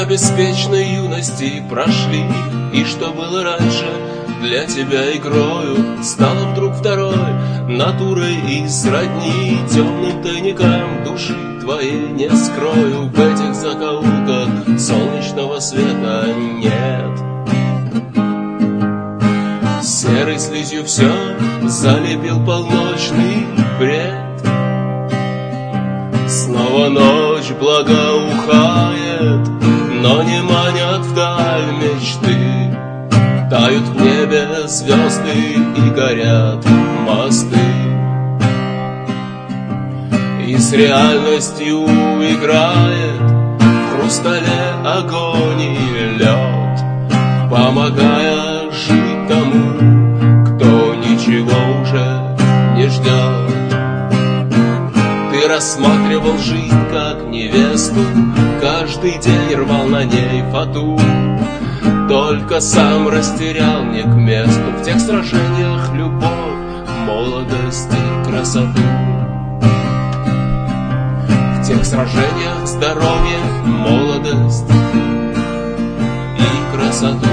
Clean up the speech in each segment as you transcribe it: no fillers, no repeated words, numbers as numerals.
Времена беспечной юности прошли, и что было раньше для тебя игрою, стало вдруг второй натурой и сродни темным тайникам души твоей не скрою. В этих закоулках солнечного света нет. Серой слизью все залепил полночный бред. Снова ночь благоухает, но не манят вдаль мечты. Тают в небе звезды и горят мосты. И с реальностью играет в хрустале огонь и лед, помогая жить тому, кто ничего уже не ждет. Ты рассматривал жизнь как невесту, каждый день рвал на ней фату. Только сам растерял не к месту в тех сражениях любовь, молодость и красоту. В тех сражениях здоровье, молодость и красоту.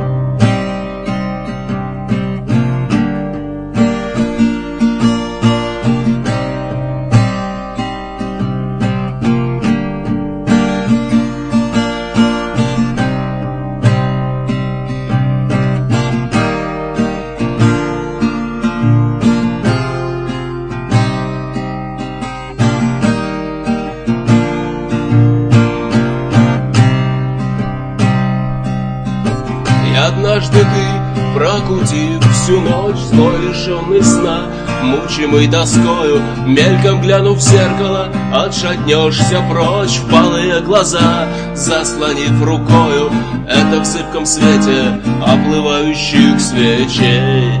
Однажды ты, прокутив всю ночь, злой лишенный сна, мучимый тоскою, мельком глянув в зеркало, отшатнешься прочь в палые глаза, заслонив рукою это в зыбком свете оплывающих свечей.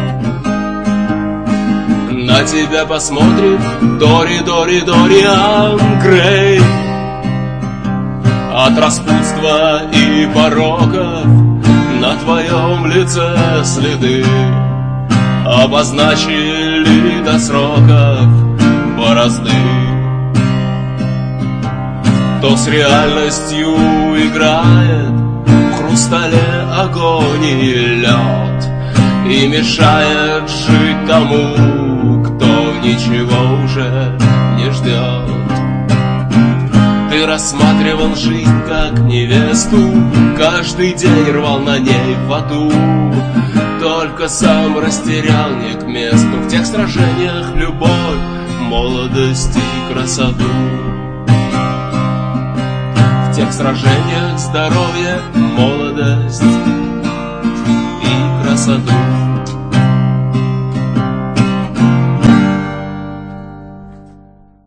На тебя посмотрит Дориан Грей. От распутства и пороков на твоем лице следы обозначили до сроков борозды. То с реальностью играет в хрустале огонь и лед, и мешает жить тому, кто ничего уже не ждет. Ты рассматривал жизнь как невесту, каждый день рвал на ней фату. Только сам растерял не к месту в тех сражениях любовь, молодость и красоту. В тех сражениях здоровье, молодость и красоту.